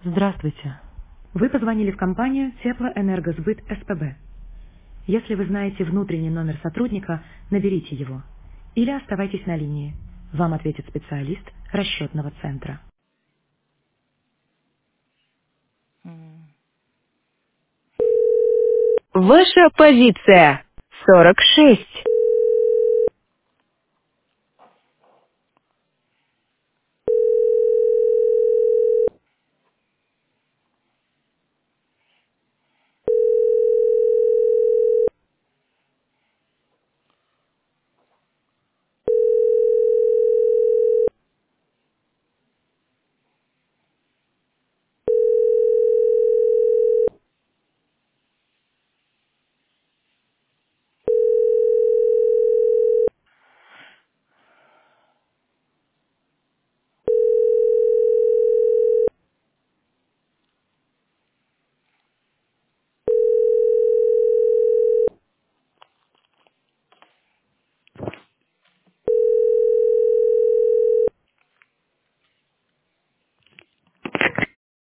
Здравствуйте. Вы позвонили в компанию Теплоэнергосбыт СПБ. Если вы знаете внутренний номер сотрудника, наберите его. Или оставайтесь на линии. Вам ответит специалист расчетного центра. Ваша позиция 46.